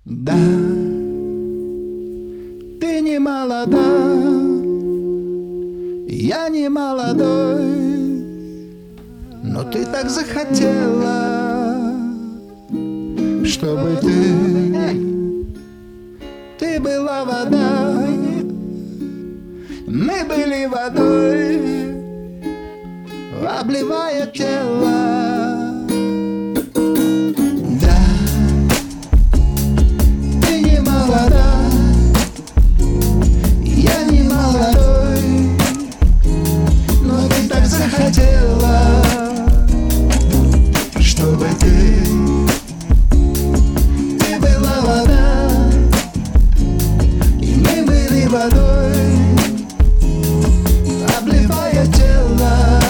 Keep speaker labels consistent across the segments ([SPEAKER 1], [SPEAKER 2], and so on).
[SPEAKER 1] Да, ты не молода, я не молодой, но ты так захотела, чтобы ты была водой, мы были водой, обливая тело. Чтобы ты была вода, и мы были водой, обливая тело.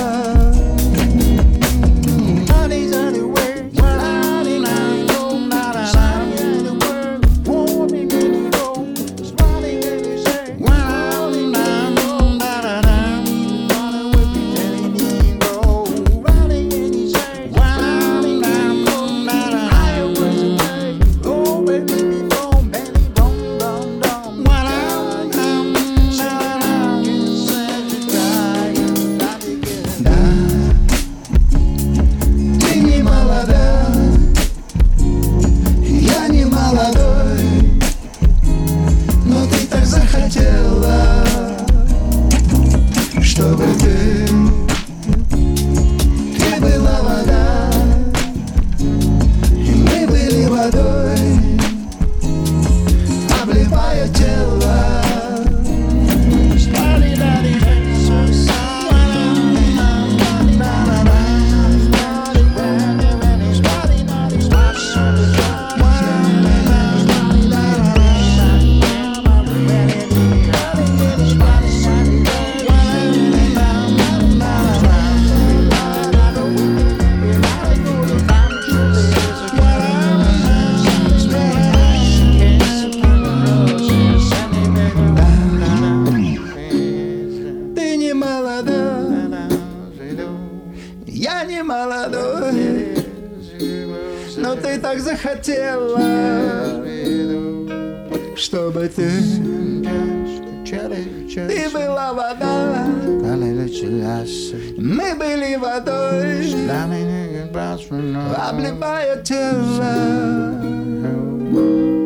[SPEAKER 1] Чтобы ты была вода, и мы были водой, обливая тело. Я не молодой, но ты так захотела, чтобы ты была вода, мы были водой, обливая тело.